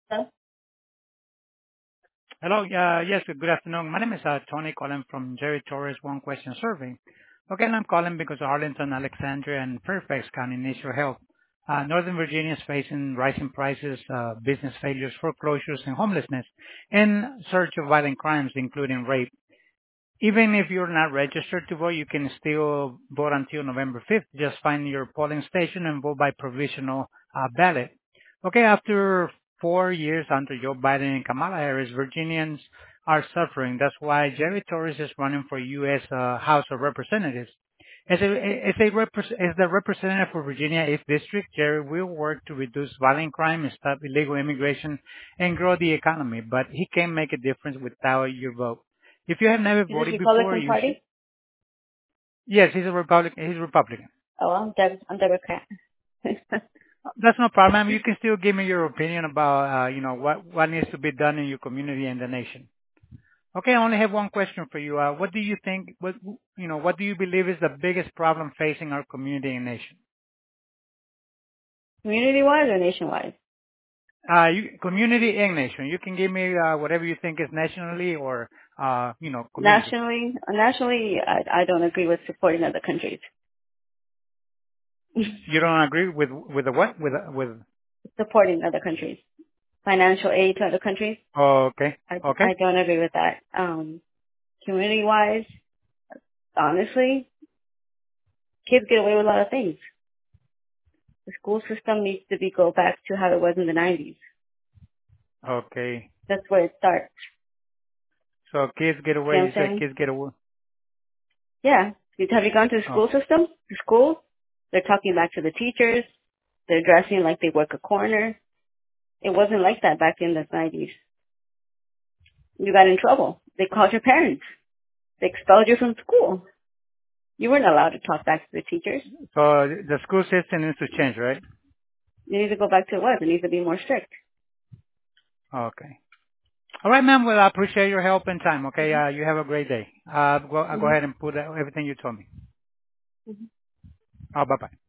Hello? Hello. Yes, good afternoon. My name is Tony calling from Jerry Torres One Question Survey. Okay, and I'm calling because Arlington, Alexandria, and Fairfax County needs your help. Northern Virginia is facing rising prices, business failures, foreclosures, and homelessness, in search of violent crimes, including rape. Even if you're not registered to vote, you can still vote until November 5th. Just find your polling station and vote by provisional ballot. Okay, after 4 years under Joe Biden and Kamala Harris, Virginians are suffering. That's why Jerry Torres is running for U.S. House of Representatives. As the representative for Virginia 8th District, Jerry will work to reduce violent crime, stop illegal immigration, and grow the economy. But he can make a difference without your vote. If you have never Is this voted before, Republican you should. Party? Yes, he's a Republican. He's Republican. Oh, I'm Democrat. That's no problem. You can still give me your opinion about, what needs to be done in your community and the nation. Okay, I only have one question for you. What do you think? What do you believe is the biggest problem facing our community and nation? Community-wise or nationwide? Community and nation. You can give me whatever you think is nationally or, community. Nationally, I don't agree with supporting other countries. You don't agree with the what? With. Supporting other countries. Financial aid to other countries. Oh, okay, okay, I don't agree with that. Community-wise, honestly, kids get away with a lot of things. The school system needs to go back to how it was in the 90s. okay. That's where it starts. So kids get See away. what I'm You said saying? kids get away. Yeah. Have you gone to the Oh, school system? The school? They're talking back to the teachers. They're dressing like they work a corner. It wasn't like that back in the 90s. You got in trouble. They called your parents. They expelled you from school. You weren't allowed to talk back to the teachers. so the school system needs to change, right? You need to go back to what? It needs to be more strict. Okay. All right, ma'am. Well, I appreciate your help and time. Okay. hmm You have a great day. I'll go hmm ahead and put everything you told me. hmm Oh, bye bye.